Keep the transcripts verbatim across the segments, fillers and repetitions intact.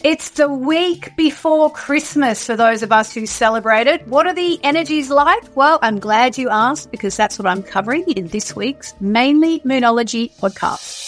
It's the week before Christmas for those of us who celebrate it. What are the energies like? Well, I'm glad you asked because that's what I'm covering in this week's Mainly Moonology podcast.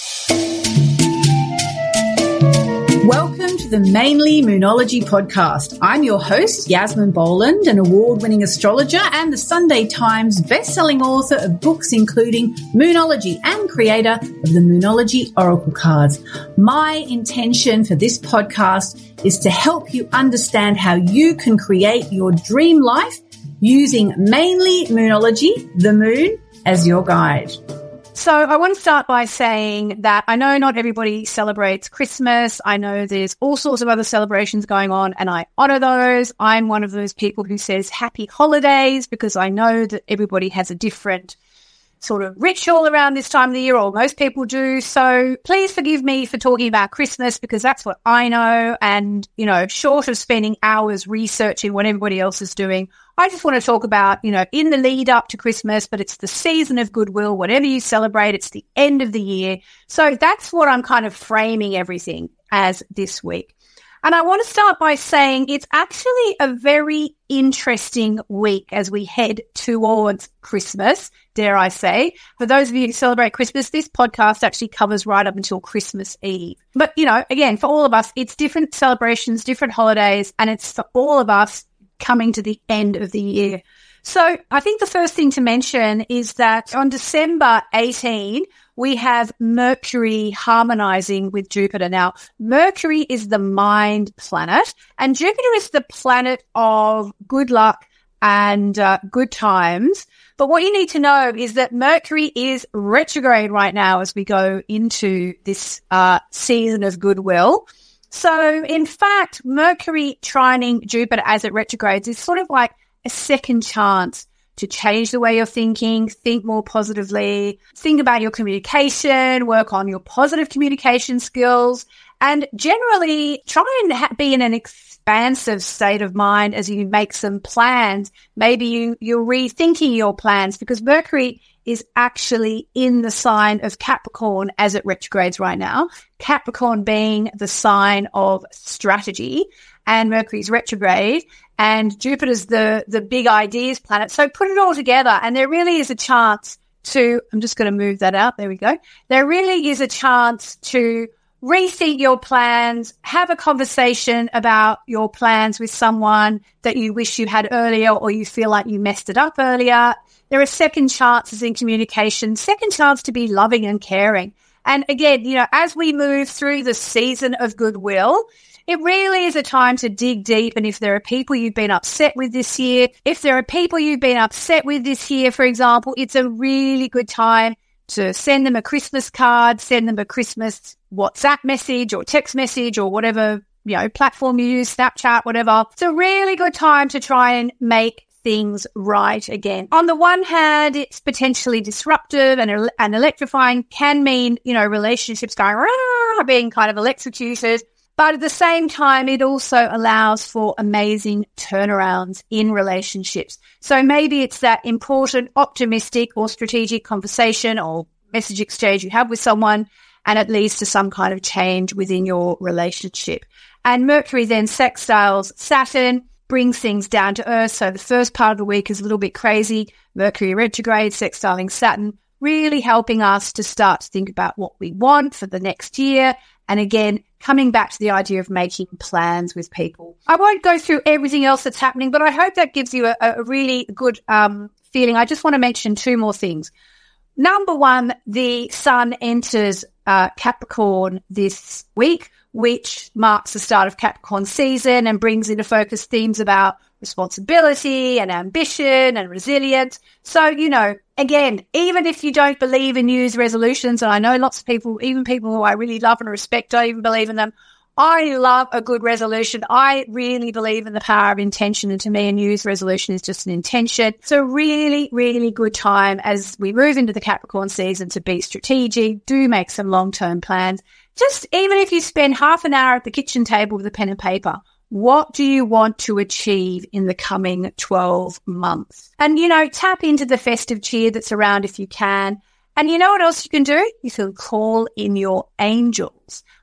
Welcome to the Mainly Moonology podcast. I'm your host, Yasmin Boland, an award-winning astrologer and the Sunday Times best-selling author of books including Moonology and creator of the Moonology Oracle cards. My intention for this podcast is to help you understand how you can create your dream life using mainly Moonology, the moon, as your guide. So I want to start by saying that I know not everybody celebrates Christmas. I know there's all sorts of other celebrations going on and I honor those. I'm one of those people who says happy holidays because I know that everybody has a different sort of ritual around this time of the year, or most people do. So please forgive me for talking about Christmas because that's what I know. And, you know, short of spending hours researching what everybody else is doing, I just want to talk about, you know, in the lead up to Christmas, but it's the season of goodwill, whatever you celebrate, it's the end of the year. So that's what I'm kind of framing everything as this week. And I want to start by saying it's actually a very interesting week as we head towards Christmas, dare I say. For those of you who celebrate Christmas, this podcast actually covers right up until Christmas Eve. But, you know, again, for all of us, it's different celebrations, different holidays, and it's for all of us coming to the end of the year. So I think the first thing to mention is that on December eighteenth, we have Mercury harmonizing with Jupiter. Now, Mercury is the mind planet, and Jupiter is the planet of good luck and uh, good times. But what you need to know is that Mercury is retrograde right now as we go into this uh, season of goodwill. So, in fact, Mercury trining Jupiter as it retrogrades is sort of like a second chance to change the way you're thinking, think more positively, think about your communication, work on your positive communication skills, and generally try and ha- be in an expansive state of mind as you make some plans. Maybe you, you're rethinking your plans because Mercury is actually in the sign of Capricorn as it retrogrades right now. Capricorn being the sign of strategy, and Mercury's retrograde, and Jupiter's the, the big ideas planet. So put it all together, and there really is a chance to, I'm just going to move that out. There we go. There really is a chance to rethink your plans, have a conversation about your plans with someone that you wish you had earlier or you feel like you messed it up earlier. There are second chances in communication, second chance to be loving and caring. And again, you know, as we move through the season of goodwill, it really is a time to dig deep. And if there are people you've been upset with this year, if there are people you've been upset with this year, for example, it's a really good time to send them a Christmas card, send them a Christmas WhatsApp message or text message or whatever, you know, platform you use, Snapchat, whatever. It's a really good time to try and make things right again. On the one hand, it's potentially disruptive and, and electrifying, can mean, you know, relationships going, rah, being kind of electrocuted. But at the same time, it also allows for amazing turnarounds in relationships. So maybe it's that important, optimistic or strategic conversation or message exchange you have with someone, and it leads to some kind of change within your relationship. And Mercury then sextiles Saturn, brings things down to earth. So the first part of the week is a little bit crazy. Mercury retrograde, sextiling Saturn, really helping us to start to think about what we want for the next year. And again, coming back to the idea of making plans with people. I won't go through everything else that's happening, but I hope that gives you a, a really good um, feeling. I just want to mention two more things. Number one, the sun enters uh, Capricorn this week, which marks the start of Capricorn season and brings into focus themes about responsibility and ambition and resilience. So, you know, again, even if you don't believe in New Year's resolutions, and I know lots of people, even people who I really love and respect, don't even believe in them, I love a good resolution. I really believe in the power of intention, and to me, a New Year's resolution is just an intention. So really, really good time as we move into the Capricorn season to be strategic, do make some long-term plans. Just even if you spend half an hour at the kitchen table with a pen and paper, what do you want to achieve in the coming twelve months? And, you know, tap into the festive cheer that's around if you can. And you know what else you can do? You can call in your angels.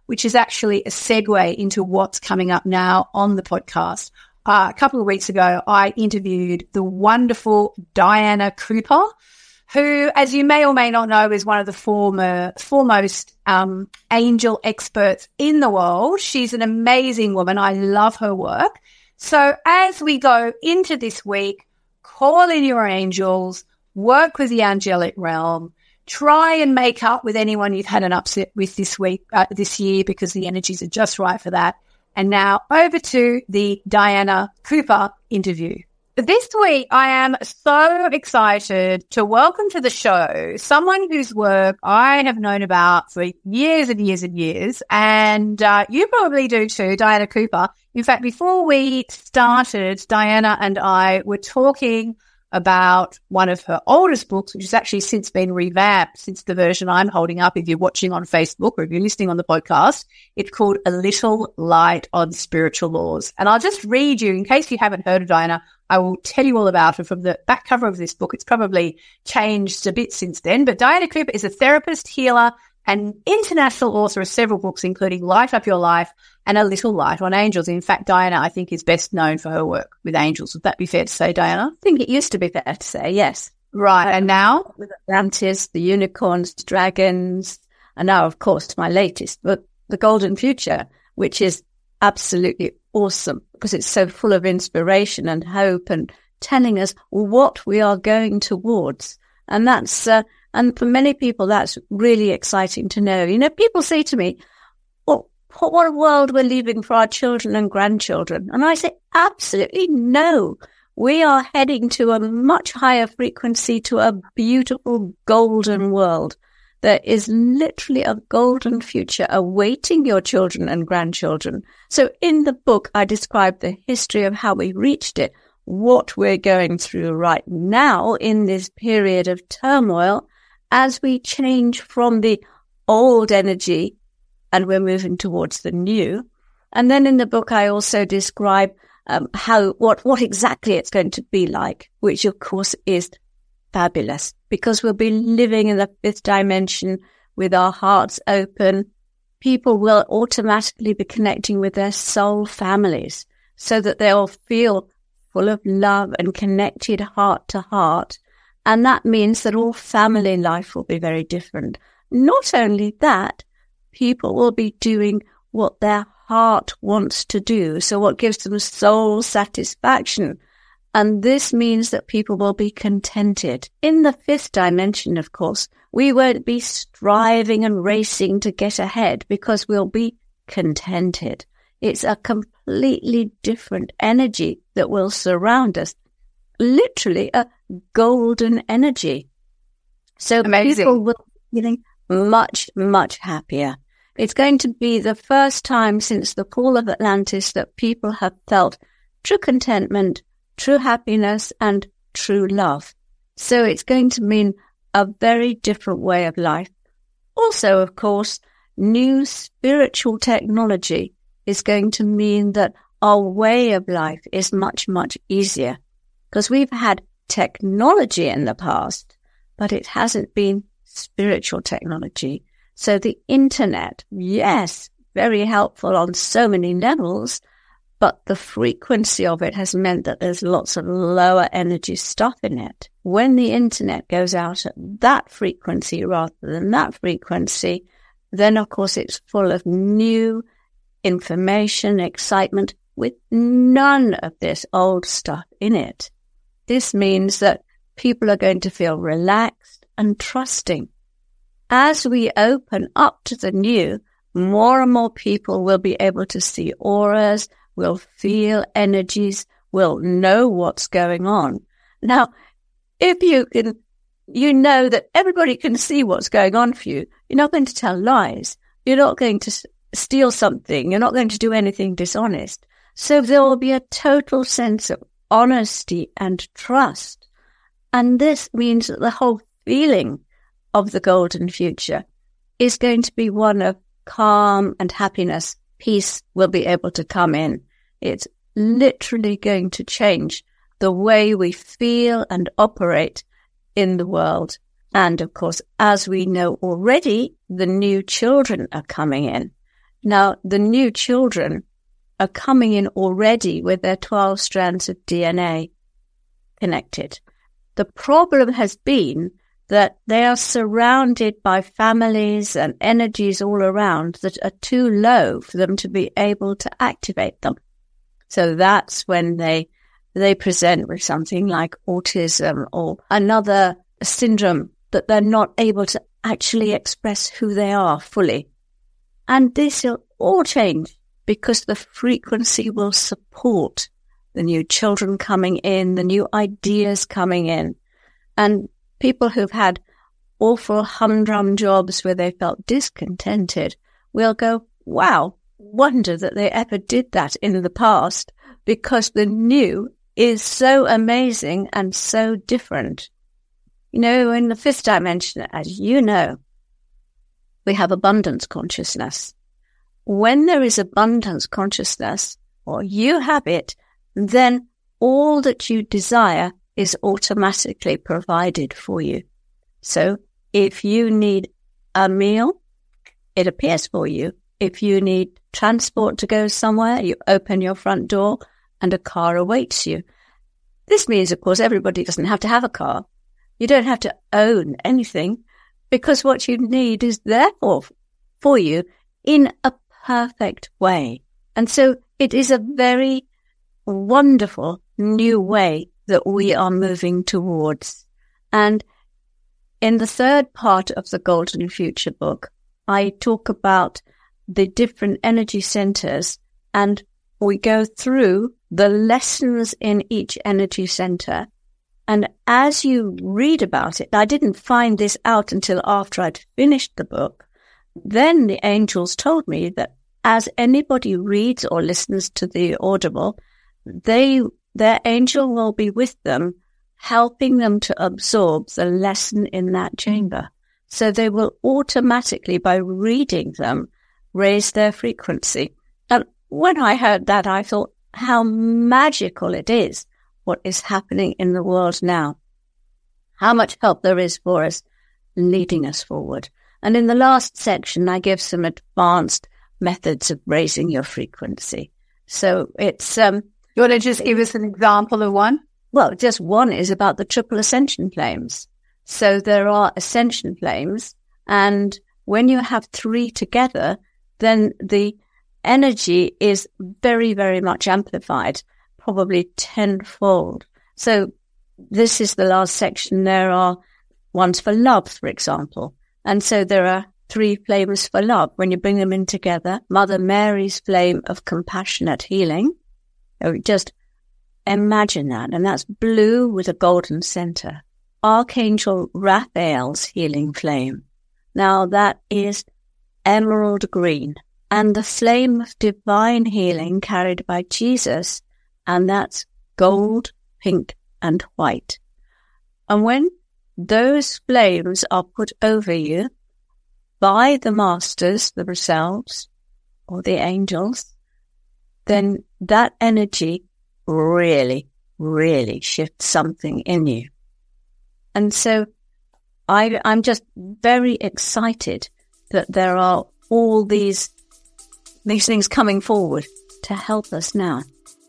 which is actually a segue into what's coming up now on the podcast. Uh, a couple of weeks ago, I interviewed the wonderful Diana Cooper, who, as you may or may not know, is one of the former, foremost um, angel experts in the world. She's an amazing woman. I love her work. So as we go into this week, call in your angels, work with the angelic realm, try and make up with anyone you've had an upset with this week, uh, this year, because the energies are just right for that. And now over to the Diana Cooper interview. This week, I am so excited to welcome to the show someone whose work I have known about for years and years and years, and uh, you probably do too, Diana Cooper. In fact, before we started, Diana and I were talking about one of her oldest books, which has actually since been revamped since the version I'm holding up. If you're watching on Facebook or if you're listening on the podcast, it's called A Little Light on Spiritual Laws. And I'll just read you, in case you haven't heard of Diana, I will tell you all about her from the back cover of this book. It's probably changed a bit since then, but Diana Cooper is a therapist, healer, and international author of several books, including Light Up Your Life and A Little Light on Angels. In fact, Diana, I think, is best known for her work with angels. Would that be fair to say, Diana? I think it used to be fair to say, yes. Right. And now? With Atlantis, the unicorns, dragons, and now, of course, my latest book, The Golden Future, which is absolutely awesome because it's so full of inspiration and hope and telling us what we are going towards. And that's, uh, and for many people, that's really exciting to know. You know, people say to me, well, what a world we're leaving for our children and grandchildren. And I say, absolutely no. We are heading to a much higher frequency, to a beautiful golden world. There is literally a golden future awaiting your children and grandchildren. So in the book, I describe the history of how we reached it, what we're going through right now in this period of turmoil as we change from the old energy and we're moving towards the new. And then in the book, I also describe um, how, what, what exactly it's going to be like, which of course is fabulous because we'll be living in the fifth dimension with our hearts open. People will automatically be connecting with their soul families so that they'll feel full of love and connected heart to heart. And that means that all family life will be very different. Not only that, people will be doing what their heart wants to do. So what gives them soul satisfaction. And this means that people will be contented. In the fifth dimension, of course, we won't be striving and racing to get ahead because we'll be contented. It's a completely different energy that will surround us. Literally a golden energy. So amazing. People will be feeling much, much happier. It's going to be the first time since the fall of Atlantis that people have felt true contentment, true happiness, and true love. So it's going to mean a very different way of life. Also, of course, new spiritual technology is going to mean that our way of life is much, much easier. Because we've had technology in the past, but it hasn't been spiritual technology. So the internet, yes, very helpful on so many levels, but the frequency of it has meant that there's lots of lower energy stuff in it. When the internet goes out at that frequency rather than that frequency, then of course it's full of new information, excitement, with none of this old stuff in it. This means that people are going to feel relaxed and trusting. As we open up to the new, more and more people will be able to see auras, will feel energies, will know what's going on. Now, if you can, you know that everybody can see what's going on for you. You're not going to tell lies. You're not going to steal something. You're not going to do anything dishonest. So there will be a total sense of honesty and trust. And this means that the whole feeling of the golden future is going to be one of calm and happiness. Peace will be able to come in. It's literally going to change the way we feel and operate in the world. And of course, as we know already, the new children are coming in. Now, the new children are coming in already with their twelve strands of D N A connected. The problem has been that they are surrounded by families and energies all around that are too low for them to be able to activate them. So that's when they they present with something like autism or another syndrome that they're not able to actually express who they are fully. And this will all change because the frequency will support the new children coming in, the new ideas coming in. And people who've had awful humdrum jobs where they felt discontented will go, wow, wonder that they ever did that in the past, because the new is so amazing and so different. You know, in the fifth dimension, as you know, we have abundance consciousness. When there is abundance consciousness, or you have it, then all that you desire is automatically provided for you. So if you need a meal, it appears for you. If you need transport to go somewhere, you open your front door and a car awaits you. This means, of course, everybody doesn't have to have a car. You don't have to own anything, because what you need is there for, for you in a perfect way. And so it is a very wonderful new way that we are moving towards. And in the third part of the Golden Future book, I talk about the different energy centers, and we go through the lessons in each energy center. And as you read about it, I didn't find this out until after I'd finished the book. Then the angels told me that as anybody reads or listens to the Audible, they, their angel will be with them, helping them to absorb the lesson in that chamber. So they will automatically, by reading them, raise their frequency. And when I heard that, I thought how magical it is what is happening in the world now. How much help there is for us, leading us forward. And in the last section, I give some advanced methods of raising your frequency. So it's... um You want to just give us an example of one? Well, just one is about the triple ascension flames. So there are ascension flames, and when you have three together, then the energy is very, very much amplified, probably tenfold. So this is the last section. There are ones for love, for example. And so there are three flames for love. When you bring them in together, Mother Mary's flame of compassionate healing. Oh, just imagine that. And that's blue with a golden center. Archangel Raphael's healing flame. Now that is emerald green. And the flame of divine healing carried by Jesus, and that's gold, pink, and white. And when those flames are put over you by the masters themselves or the angels, then that energy really, really shifts something in you. And so I, I'm just very excited that there are all these these things coming forward to help us now.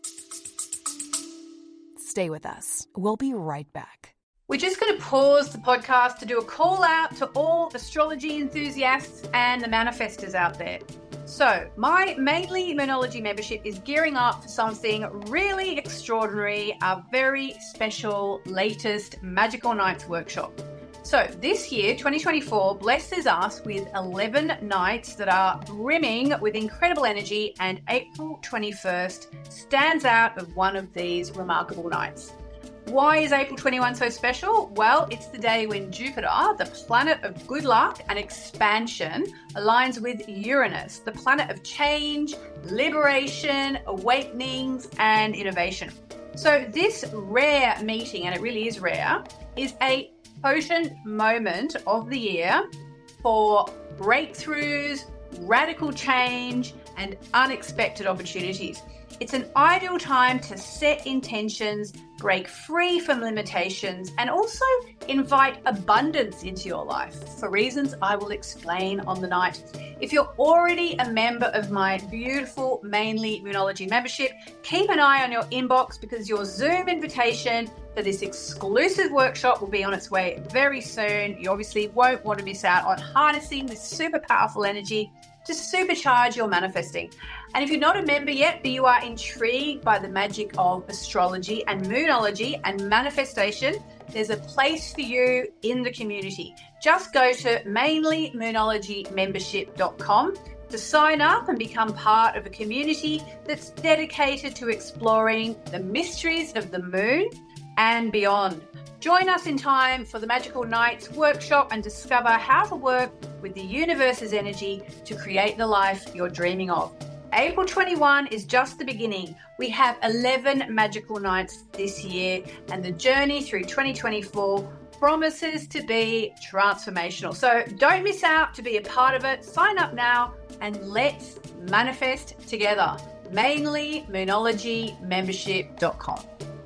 Stay with us. We'll be right back. We're just going to pause the podcast to do a call out to all astrology enthusiasts and the manifestors out there. So my Mainly Moonology membership is gearing up for something really extraordinary, our very special latest Magical Nights workshop. So this year, twenty twenty-four, blesses us with eleven nights that are brimming with incredible energy, and April twenty-first stands out as one of these remarkable nights. Why is April twenty-first so special? Well, it's the day when Jupiter, the planet of good luck and expansion, aligns with Uranus, the planet of change, liberation, awakenings, and innovation. So this rare meeting, and it really is rare, is a potent moment of the year for breakthroughs, radical change, and unexpected opportunities. It's an ideal time to set intentions, break free from limitations, and also invite abundance into your life for reasons I will explain on the night. If you're already a member of my beautiful Mainly Moonology membership, keep an eye on your inbox because your Zoom invitation for this exclusive workshop will be on its way very soon. You obviously won't want to miss out on harnessing this super powerful energy to supercharge your manifesting. And if you're not a member yet, but you are intrigued by the magic of astrology and moonology and manifestation, there's a place for you in the community. Just go to mainly moonology membership dot com to sign up and become part of a community that's dedicated to exploring the mysteries of the moon and beyond. Join us in time for the Magical Nights workshop and discover how to work with the universe's energy to create the life you're dreaming of. April twenty-first is just the beginning. We have eleven Magical Nights this year, and the journey through twenty twenty-four promises to be transformational. So don't miss out to be a part of it. Sign up now and let's manifest together. mainly moonology membership dot com.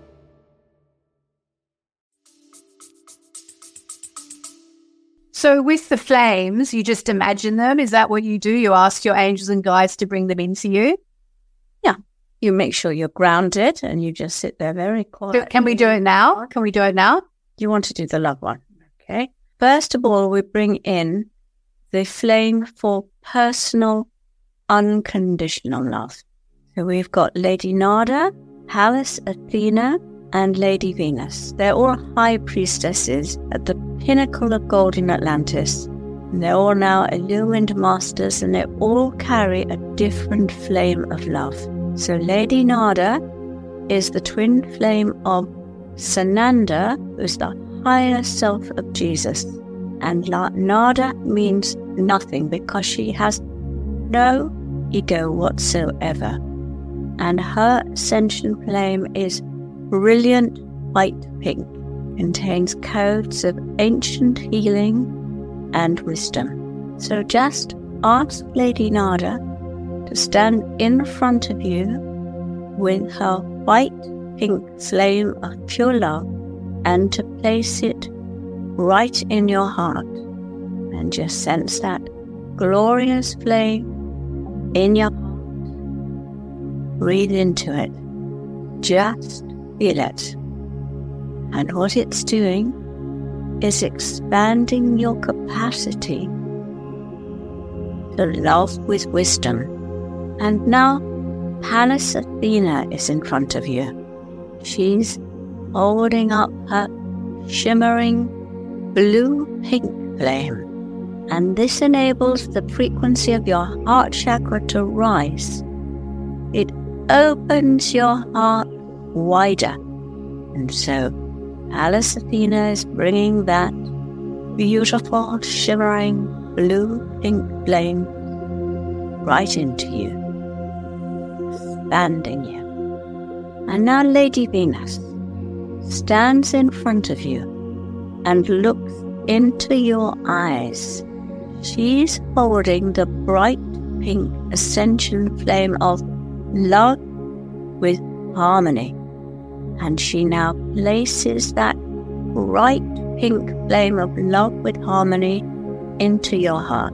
So with the flames, you just imagine them. Is that what you do? You ask your angels and guides to bring them into you? Yeah. You make sure you're grounded and you just sit there very quiet. Can we do it now? Can we do it now? You want to do the love one. Okay. First of all, we bring in the flame for personal, unconditional love. So we've got Lady Nada, Pallas Athena, and Lady Venus. They're all high priestesses at the pinnacle of golden Atlantis. And they're all now illumined masters, and they all carry a different flame of love. So Lady Nada is the twin flame of Sananda, who's the higher self of Jesus. And La- Nada means nothing because she has no ego whatsoever. And her ascension flame is brilliant white pink, contains codes of ancient healing and wisdom. So just ask Lady Nada to stand in front of you with her white pink flame of pure love and to place it right in your heart, and just sense that glorious flame in your heart. Breathe into it. Just feel it. And what it's doing is expanding your capacity to love with wisdom. And now Pallas Athena is in front of you. She's holding up her shimmering blue-pink flame. And this enables the frequency of your heart chakra to rise. It opens your heart wider. And so Pallas Athena is bringing that beautiful, shimmering, blue-pink flame right into you, expanding you. And now Lady Venus stands in front of you and looks into your eyes. She's holding the bright pink ascension flame of love with harmony. And she now places that bright pink flame of love with harmony into your heart.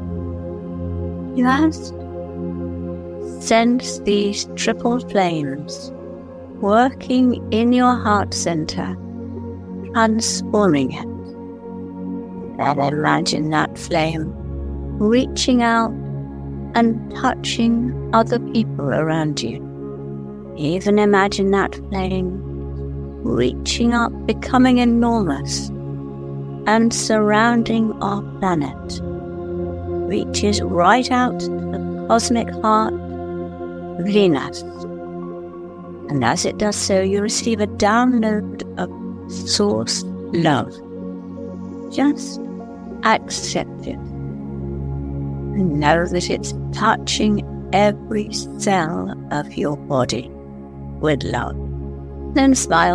Just sense these triple flames working in your heart center, transforming it. And imagine that flame reaching out and touching other people around you. Even imagine that flame reaching up, becoming enormous, and surrounding our planet. Reaches right out to the cosmic heart, Venus. And as it does so, you receive a download of source love. Just accept it. And know that it's touching every cell of your body with love. Then smile.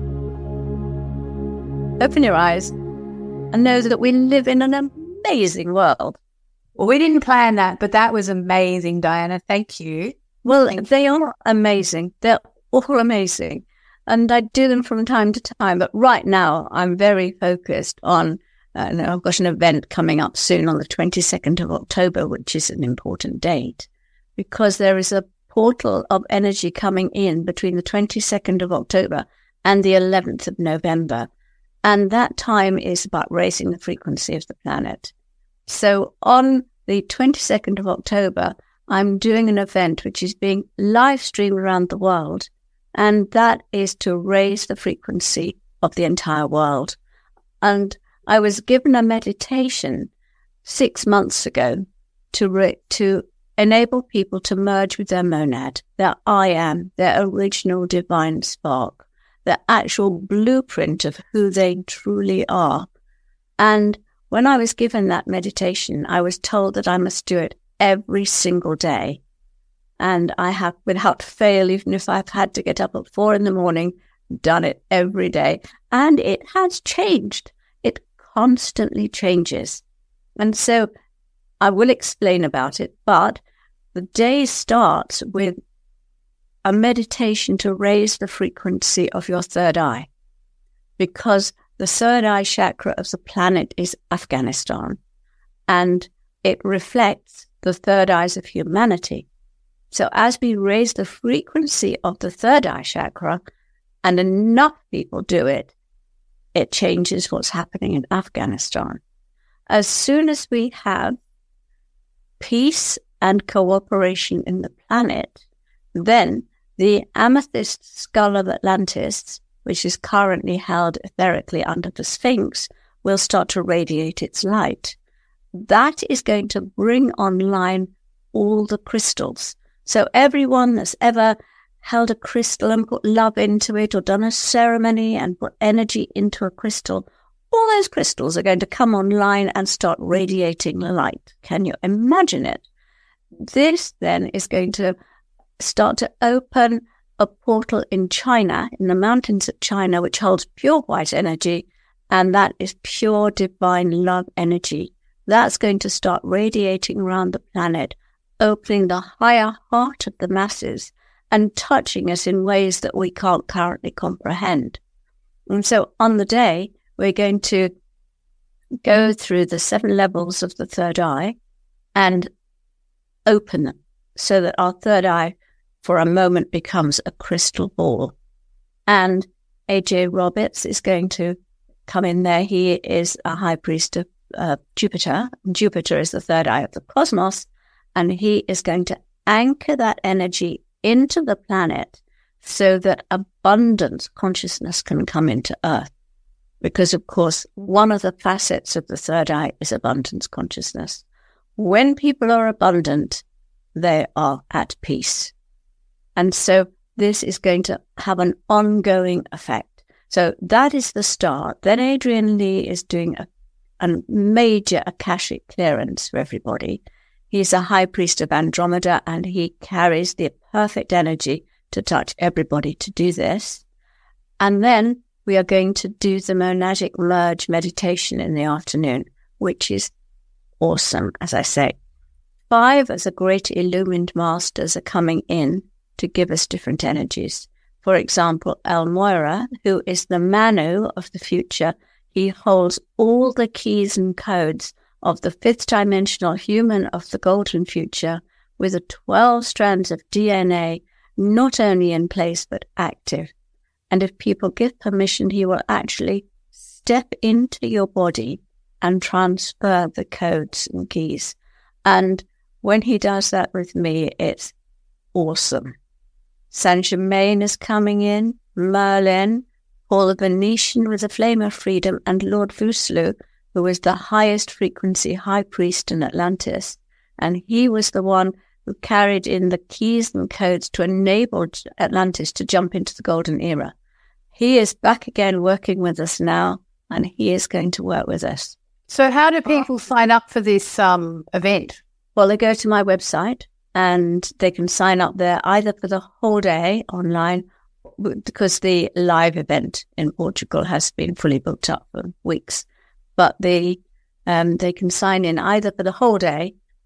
Open your eyes and know that we live in an amazing world. Well, we didn't plan that, but that was amazing, Diana. Thank you. Well, they are amazing. They're all amazing. And I do them from time to time. But right now, I'm very focused on, uh, I've got an event coming up soon on the twenty-second of October, which is an important date, because there is a portal of energy coming in between the twenty-second of October and the eleventh of November. And that time is about raising the frequency of the planet. So on the twenty-second of October, I'm doing an event which is being live streamed around the world. And that is to raise the frequency of the entire world. And I was given a meditation six months ago to re- to enable people to merge with their monad, their I am, their original divine spark, the actual blueprint of who they truly are. And when I was given that meditation, I was told that I must do it every single day. And I have, without fail, even if I've had to get up at four in the morning, done it every day. And it has changed. It constantly changes. And so I will explain about it, but the day starts with a meditation to raise the frequency of your third eye, because the third eye chakra of the planet is Afghanistan, and it reflects the third eyes of humanity. So as we raise the frequency of the third eye chakra, and enough people do it, it changes what's happening in Afghanistan. As soon as we have peace and cooperation in the planet, then the amethyst skull of Atlantis, which is currently held etherically under the Sphinx, will start to radiate its light. That is going to bring online all the crystals. So everyone that's ever held a crystal and put love into it, or done a ceremony and put energy into a crystal, all those crystals are going to come online and start radiating the light. Can you imagine it? This then is going to start to open a portal in China, in the mountains of China, which holds pure white energy, and that is pure divine love energy. That's going to start radiating around the planet, opening the higher heart of the masses and touching us in ways that we can't currently comprehend. And so on the day, we're going to go through the seven levels of the third eye and open them so that our third eye for a moment becomes a crystal ball. And A J Roberts is going to come in there. He is a high priest of uh, Jupiter. Jupiter is the third eye of the cosmos. And he is going to anchor that energy into the planet so that abundant consciousness can come into Earth. Because, of course, one of the facets of the third eye is abundance consciousness. When people are abundant, they are at peace. And so this is going to have an ongoing effect. So that is the start. Then Adrian Lee is doing a, a major Akashic clearance for everybody. He's a high priest of Andromeda, and he carries the perfect energy to touch everybody to do this. And then we are going to do the monadic merge meditation in the afternoon, which is awesome, as I say. Five as a great illumined masters are coming in to give us different energies. For example, El Moira, who is the Manu of the future, he holds all the keys and codes of the fifth dimensional human of the golden future, with the twelve strands of D N A not only in place but active. And if people give permission, he will actually step into your body and transfer the codes and keys. And when he does that with me, it's awesome. Saint Germain is coming in, Merlin, Paul the Venetian with the Flame of Freedom, and Lord Vuslu, who is the highest frequency high priest in Atlantis. And he was the one who carried in the keys and codes to enable Atlantis to jump into the golden era. He is back again working with us now, and he is going to work with us. So how do people sign up for this um, event? Well, they go to my website and they can sign up there either for the whole day online, because the live event in Portugal has been fully booked up for weeks. But they, um, they can sign in either for the whole day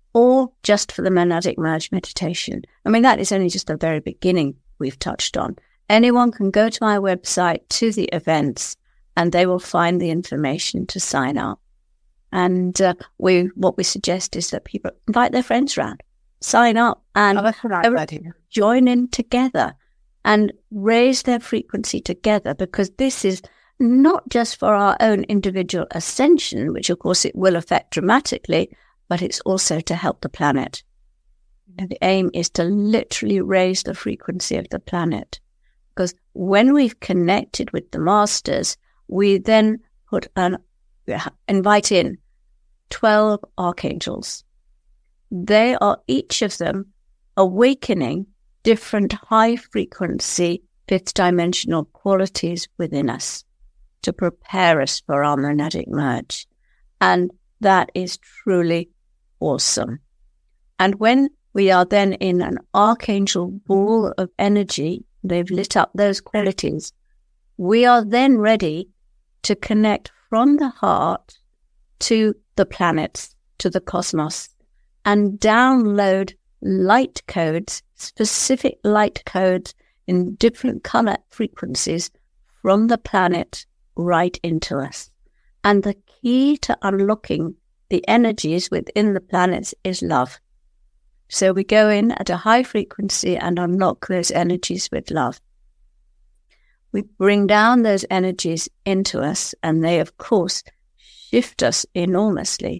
or just for the monadic merge meditation. I mean, that is only just the very beginning we've touched on. Anyone can go to my website, to the events, and they will find the information to sign up. And uh, we, what we suggest is that people invite their friends around, sign up, and oh, that's a nice idea. Join in together and raise their frequency together, because this is not just for our own individual ascension, which of course it will affect dramatically, but it's also to help the planet. And the aim is to literally raise the frequency of the planet. Because when we've connected with the masters, we then put an, invite in twelve archangels. They are each of them awakening different high frequency fifth dimensional qualities within us to prepare us for our monadic merge. And that is truly awesome. And when we are then in an archangel ball of energy, they've lit up those qualities, we are then ready to connect from the heart to the planets, to the cosmos, and download light codes, specific light codes in different color frequencies from the planet right into us. And the key to unlocking the energies within the planets is love. So we go in at a high frequency and unlock those energies with love. We bring down those energies into us, and they, of course, shift us enormously.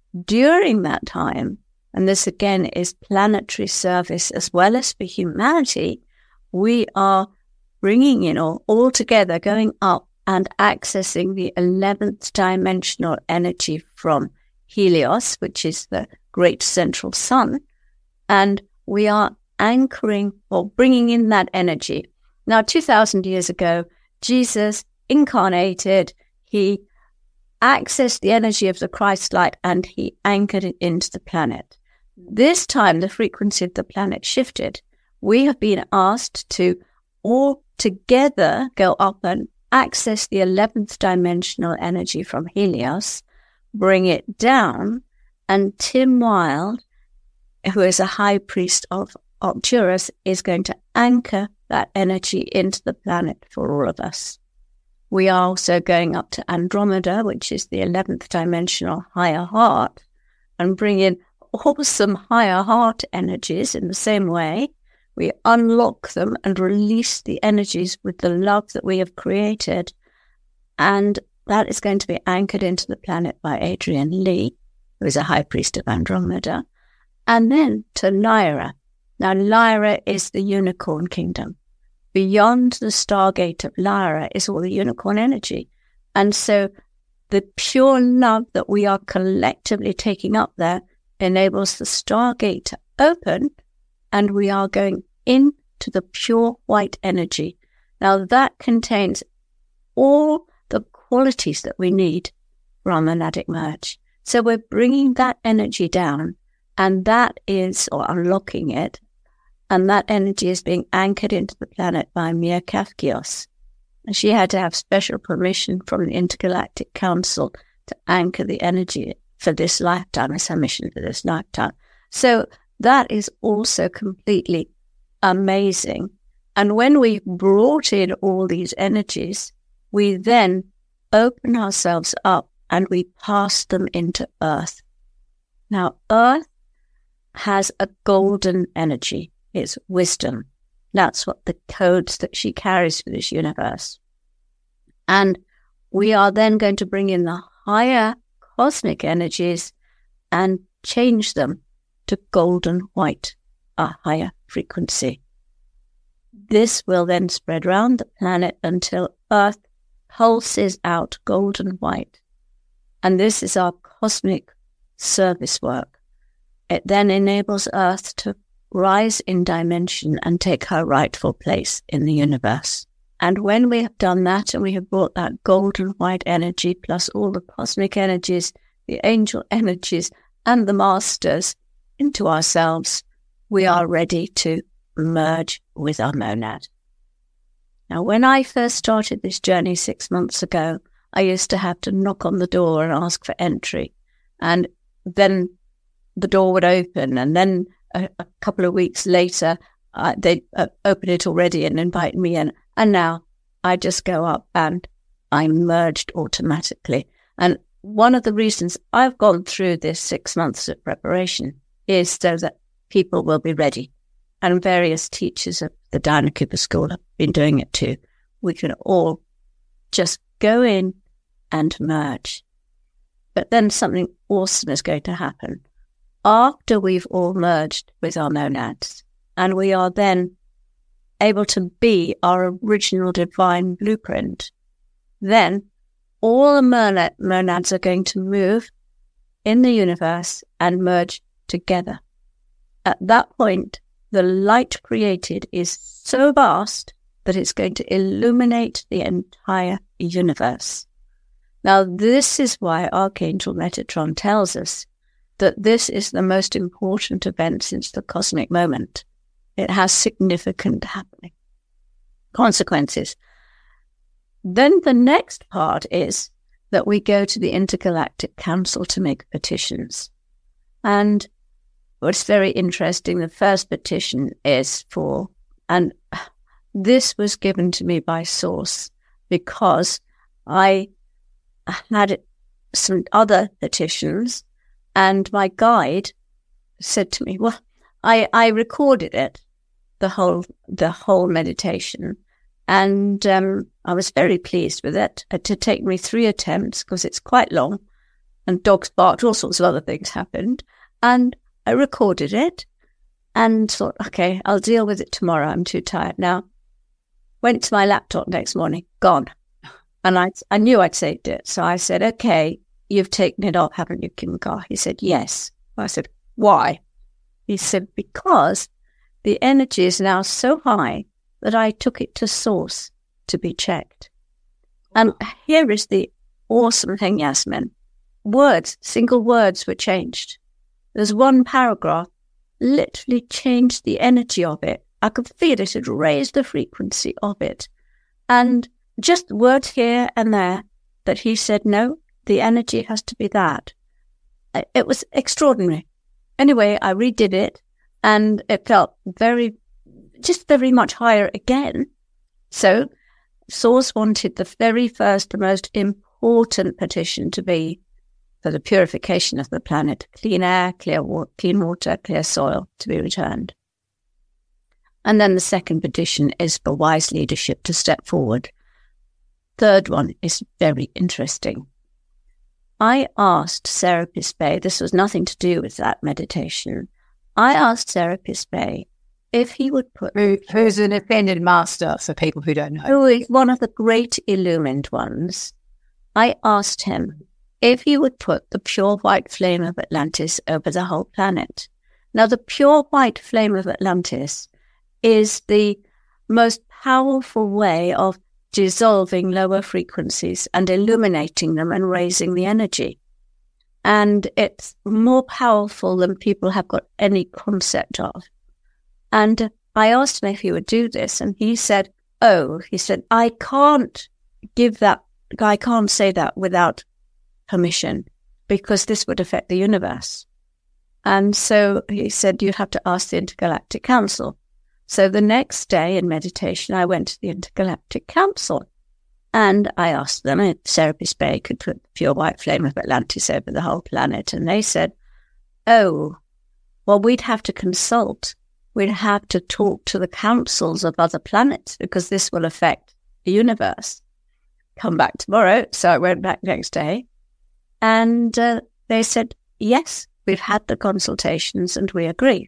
During that time, and this again is planetary service as well as for humanity, we are bringing in all, all together, going up and accessing the eleventh dimensional energy from Helios, which is the great central sun. And we are anchoring or bringing in that energy. Now, two thousand years ago, Jesus incarnated. He accessed the energy of the Christ light and he anchored it into the planet. This time, the frequency of the planet shifted. We have been asked to all together go up and access the eleventh dimensional energy from Helios, bring it down, and Tim Wilde, who is a high priest of Arcturus, is going to anchor that energy into the planet for all of us. We are also going up to Andromeda, which is the eleventh dimensional higher heart, and bring in awesome higher heart energies in the same way. We unlock them and release the energies with the love that we have created. And that is going to be anchored into the planet by Adrian Lee, who is a high priest of Andromeda. And then to Lyra. Now, Lyra is the unicorn kingdom. Beyond the Stargate of Lyra is all the unicorn energy. And so the pure love that we are collectively taking up there enables the Stargate to open, and we are going into the pure white energy. Now, that contains all the qualities that we need for our monadic merge. So we're bringing that energy down, and that is, or unlocking it, and that energy is being anchored into the planet by Mia Kafkios. And she had to have special permission from the Intergalactic Council to anchor the energy for this lifetime, as her mission for this lifetime. So that is also completely amazing. And when we brought in all these energies, we then open ourselves up and we pass them into Earth. Now, Earth has a golden energy. It's wisdom. That's what the codes that she carries for this universe. And we are then going to bring in the higher cosmic energies and change them to golden white, a higher frequency. This will then spread around the planet until Earth pulses out golden white. And this is our cosmic service work. It then enables Earth to rise in dimension and take her rightful place in the universe. And when we have done that and we have brought that golden white energy plus all the cosmic energies, the angel energies and the masters into ourselves, we are ready to merge with our monad. Now, when I first started this journey six months ago, I used to have to knock on the door and ask for entry. And then the door would open, and then a, a couple of weeks later, uh, they'd uh, open it already and invite me in. And now I just go up and I'm merged automatically. And one of the reasons I've gone through this six months of preparation is so that people will be ready. And various teachers of the Diana Cooper School have been doing it too. We can all just go in and merge. But then something awesome is going to happen. After we've all merged with our monads, and we are then able to be our original divine blueprint, then all the monad- monads are going to move in the universe and merge together. At that point, the light created is so vast that it's going to illuminate the entire universe. Now, this is why Archangel Metatron tells us that this is the most important event since the cosmic moment. It has significant happening consequences. Then the next part is that we go to the Intergalactic Council to make petitions. And what's very interesting, the first petition is for, and this was given to me by Source because I had some other petitions, and my guide said to me, well, I, I recorded it, the whole the whole meditation, and um, I was very pleased with it. It did take me three attempts because it's quite long, and dogs barked, all sorts of other things happened, and I recorded it and thought, okay, I'll deal with it tomorrow. I'm too tired now. Went to my laptop next morning, gone. And I I knew I'd saved it. So I said, okay, you've taken it off, haven't you, Kim Carr? He said, yes. I said, why? He said, because the energy is now so high that I took it to Source to be checked. And here is the awesome thing, Yasmin. Words, single words were changed. There's one paragraph, literally changed the energy of it. I could feel it had raised the frequency of it. And just words here and there that he said, no, the energy has to be that. It was extraordinary. Anyway, I redid it and it felt very, just very much higher again. So Source wanted the very first, the most important petition to be for the purification of the planet, clean air, clear wa- clean water, clear soil to be returned. And then the second petition is for wise leadership to step forward. Third one is very interesting. I asked Serapis Bey, this was nothing to do with that meditation. I asked Serapis Bey if he would put... Who, who's an offended master, for people who don't know. Who is one of the great illumined ones. I asked him if he would put the pure white flame of Atlantis over the whole planet. Now, the pure white flame of Atlantis is the most powerful way of dissolving lower frequencies and illuminating them and raising the energy. And it's more powerful than people have got any concept of. And I asked him if he would do this, and he said, oh, he said, I can't give that, I can't say that without permission, because this would affect the universe. And so he said, you'd have to ask the Intergalactic Council. So the next day in meditation, I went to the Intergalactic Council and I asked them if Serapis Bey could put the pure white flame of Atlantis over the whole planet. And they said, oh, well, we'd have to consult. We'd have to talk to the councils of other planets because this will affect the universe. Come back tomorrow. So I went back next day and uh, they said, yes, we've had the consultations and we agree.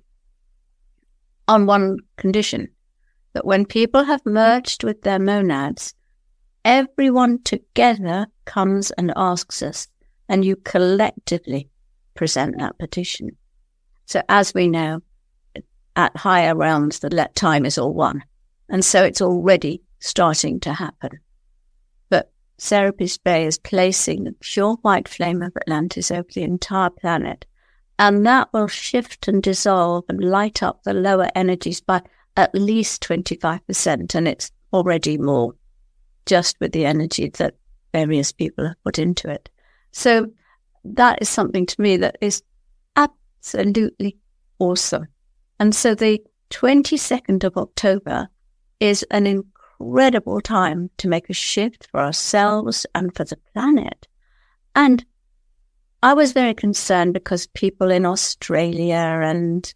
On one condition, that when people have merged with their monads, everyone together comes and asks us, and you collectively present that petition. So as we know, at higher realms, the let time is all one. And so it's already starting to happen. But Serapis Bey is placing the pure white flame of Atlantis over the entire planet. And that will shift and dissolve and light up the lower energies by at least twenty-five percent. And it's already more, just with the energy that various people have put into it. So that is something to me that is absolutely awesome. And so the twenty-second of October is an incredible time to make a shift for ourselves and for the planet. And I was very concerned because people in Australia and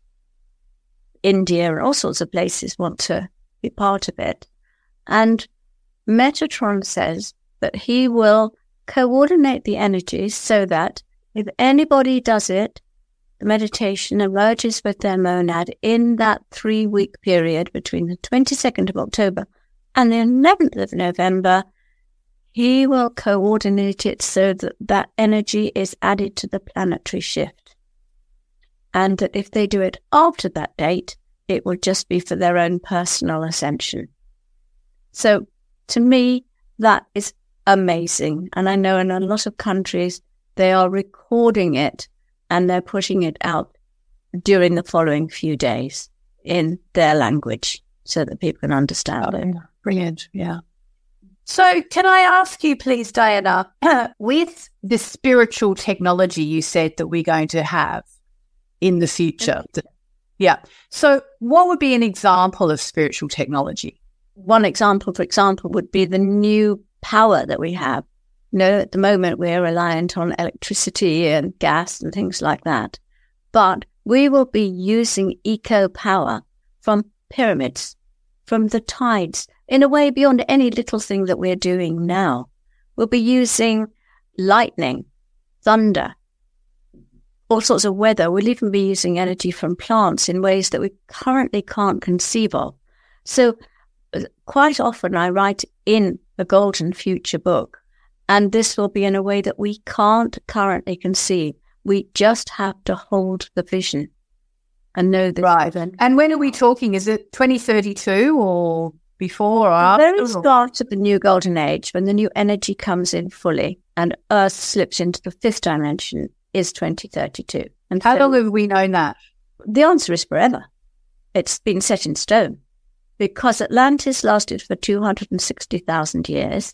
India and all sorts of places want to be part of it. And Metatron says that he will coordinate the energies so that if anybody does it, the meditation emerges with their monad in that three-week period between the twenty-second of October and the eleventh of November. He will coordinate it so that that energy is added to the planetary shift. And that if they do it after that date, it will just be for their own personal ascension. So to me, that is amazing. And I know in a lot of countries, they are recording it and they're putting it out during the following few days in their language so that people can understand it. Brilliant, yeah. So can I ask you, please, Diana, with the spiritual technology you said that we're going to have in the future, yeah. So what would be an example of spiritual technology? One example, for example, would be the new power that we have. You know, at the moment, we're reliant on electricity and gas and things like that. But we will be using eco-power from pyramids, from the tides, in a way beyond any little thing that we're doing now. We'll be using lightning, thunder, all sorts of weather. We'll even be using energy from plants in ways that we currently can't conceive of. So quite often I write in the Golden Future book, and this will be in a way that we can't currently conceive. We just have to hold the vision and know this. Right. And when are we talking? Is it twenty thirty-two or before or after? The very start of the new golden age, when the new energy comes in fully and Earth slips into the fifth dimension, is twenty thirty-two. And how so long have we known that? The answer is forever. It's been set in stone because Atlantis lasted for two hundred sixty thousand years.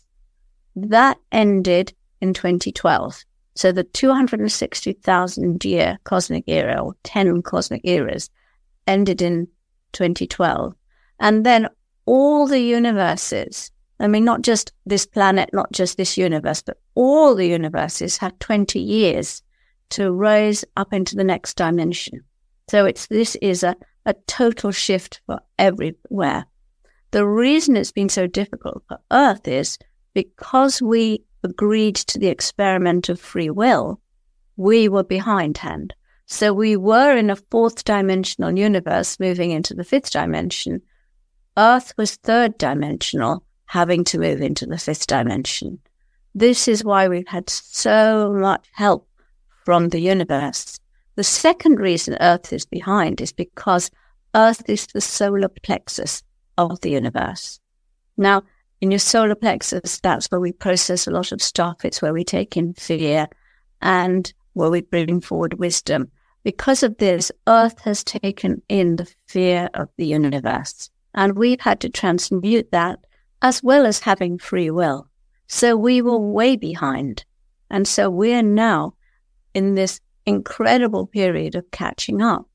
That ended in twenty twelve. So the two hundred sixty thousand year cosmic era, or ten cosmic eras, ended in twenty twelve. And then all the universes, I mean, not just this planet, not just this universe, but all the universes had twenty years to rise up into the next dimension. So it's this is a, a total shift for everywhere. The reason it's been so difficult for Earth is because we agreed to the experiment of free will, we were behindhand. So we were in a fourth dimensional universe moving into the fifth dimension. Earth was third dimensional, having to move into the fifth dimension. This is why we've had so much help from the universe. The second reason Earth is behind is because Earth is the solar plexus of the universe. Now, in your solar plexus, that's where we process a lot of stuff. It's where we take in fear and where we bring forward wisdom. Because of this, Earth has taken in the fear of the universe. And we've had to transmute that as well as having free will. So we were way behind. And so we're now in this incredible period of catching up.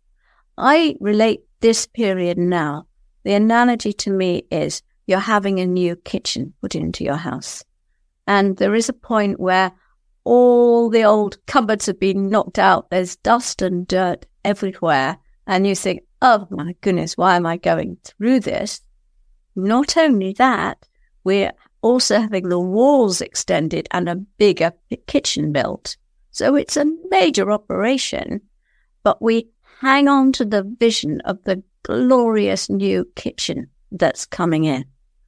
I relate this period now. The analogy to me is you're having a new kitchen put into your house. And there is a point where all the old cupboards have been knocked out. There's dust and dirt everywhere. And you think, oh my goodness, why am I going through this? Not only that, we're also having the walls extended and a bigger kitchen built. So it's a major operation, but we hang on to the vision of the glorious new kitchen that's coming in.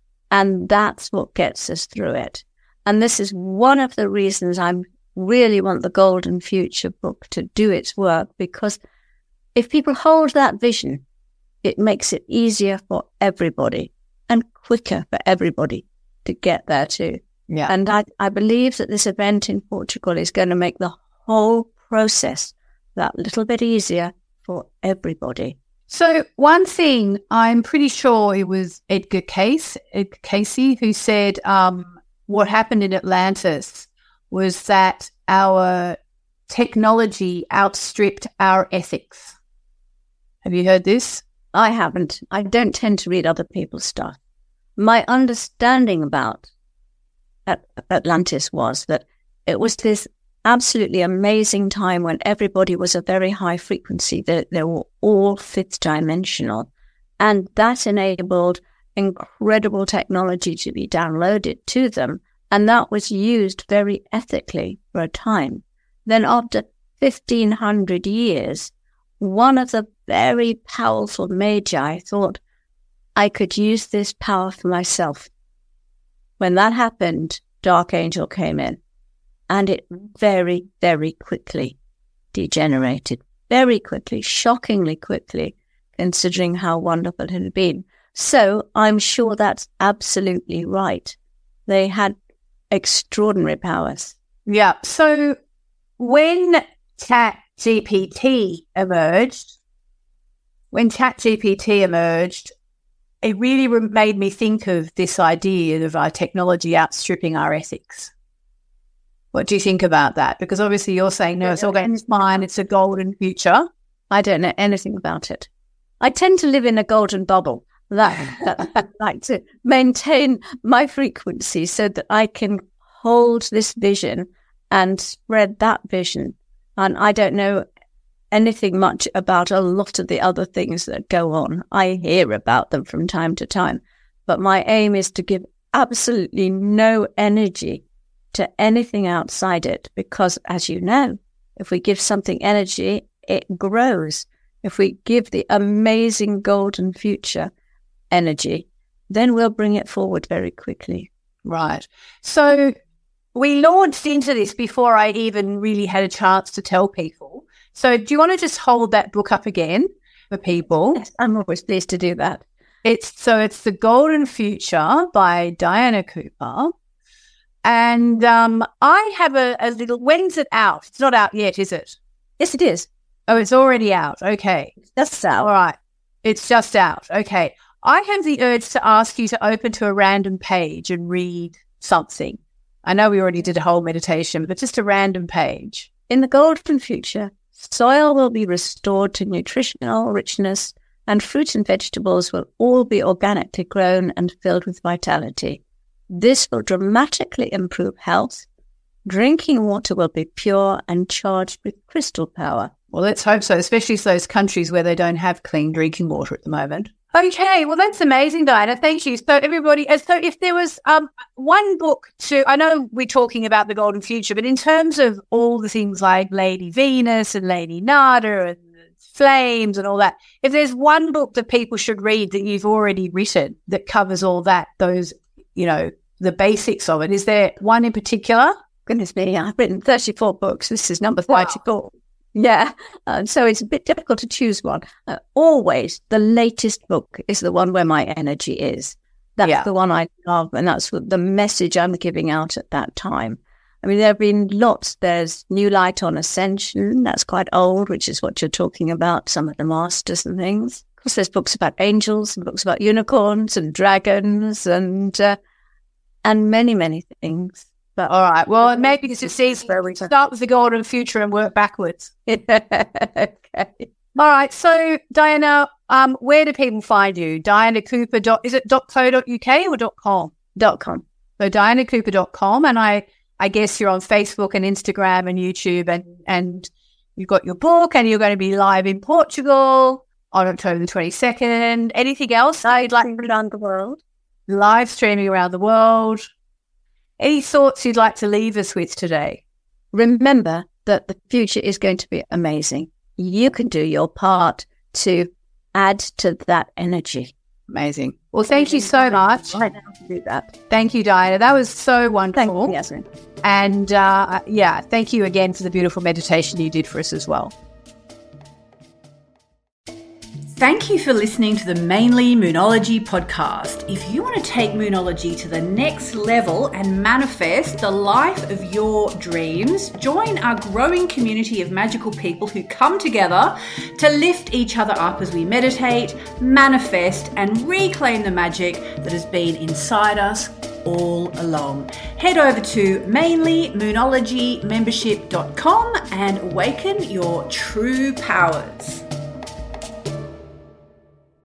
And that's what gets us through it. And this is one of the reasons I really want the Golden Future book to do its work, because if people hold that vision, it makes it easier for everybody and quicker for everybody to get there too. Yeah. And I, I believe that this event in Portugal is going to make the whole process that little bit easier for everybody. So one thing, I'm pretty sure it was Edgar Cayce, Edgar Cayce, who said um, what happened in Atlantis was that our technology outstripped our ethics. Have you heard this? I haven't. I don't tend to read other people's stuff. My understanding about Atlantis was that it was this absolutely amazing time when everybody was a very high frequency. They, they were all fifth dimensional. And that enabled incredible technology to be downloaded to them. And that was used very ethically for a time. Then after fifteen hundred years, one of the very powerful magi thought, I could use this power for myself. When that happened, Dark Angel came in, and it very, very quickly degenerated. Very quickly, shockingly quickly, considering how wonderful it had been. So I'm sure that's absolutely right. They had extraordinary powers. Yeah. So when ChatGPT emerged, when ChatGPT emerged, it really made me think of this idea of our technology outstripping our ethics. What do you think about that? Because obviously you're saying, no, it's all going fine, it's a golden future. I don't know anything about it. I tend to live in a golden bubble. That, that I like to maintain my frequency so that I can hold this vision and spread that vision. And I don't know anything much about a lot of the other things that go on. I hear about them from time to time. But my aim is to give absolutely no energy to anything outside it, because as you know, if we give something energy, it grows. If we give the amazing golden future energy, then we'll bring it forward very quickly. Right. So we launched into this before I even really had a chance to tell people. So do you want to just hold that book up again for people? Yes, I'm always pleased to do that. It's so it's The Golden Future by Diana Cooper. And um, I have a, a little, when's it out? It's not out yet, is it? Yes, it is. Oh, it's already out. Okay. It's just out. All right. It's just out. Okay. I have the urge to ask you to open to a random page and read something. I know we already did a whole meditation, but just a random page. In the golden future, soil will be restored to nutritional richness, and fruit and vegetables will all be organically grown and filled with vitality. This will dramatically improve health. Drinking water will be pure and charged with crystal power. Well, let's hope so, especially those countries where they don't have clean drinking water at the moment. Okay, well, that's amazing, Diana. Thank you. So everybody, so if there was um one book to, I know we're talking about the golden future, but in terms of all the things like Lady Venus and Lady Nada and Flames and all that, if there's one book that people should read that you've already written that covers all that, those, you know, the basics of it, is there one in particular? Goodness me, I've written thirty-four books. This is number thirty-four. Wow. Yeah, uh, so it's a bit difficult to choose one. Uh, always, the latest book is the one where my energy is. That's yeah. the one I love, and that's what the message I'm giving out at that time. I mean, there have been lots. There's New Light on Ascension. That's quite old, which is what you're talking about, some of the masters and things. Of course, there's books about angels and books about unicorns and dragons and uh, and many, many things. But all right, well, maybe it's just easy. Start with the golden future and work backwards. Okay. All right. So, Diana, um, where do people find you? Diana Cooper. Dot, is it dot co dot uk or dot com? Dot com. So, diana cooper dot com, and I, I guess you're on Facebook and Instagram and YouTube, and and you've got your book, and you're going to be live in Portugal on October the twenty-second. Anything else I'd like around the world? Live streaming around the world. Any thoughts you'd like to leave us with today? Remember that the future is going to be amazing. You can do your part to add to that energy. Amazing. Well, thank you so much. I know how to do that. Thank you, Diana. That was so wonderful. Thank you, Yasmin. And uh, yeah, thank you again for the beautiful meditation you did for us as well. Thank you for listening to the Mainly Moonology podcast. If you want to take Moonology to the next level and manifest the life of your dreams, join our growing community of magical people who come together to lift each other up as we meditate, manifest, and reclaim the magic that has been inside us all along. Head over to mainly moonology membership dot com and awaken your true powers.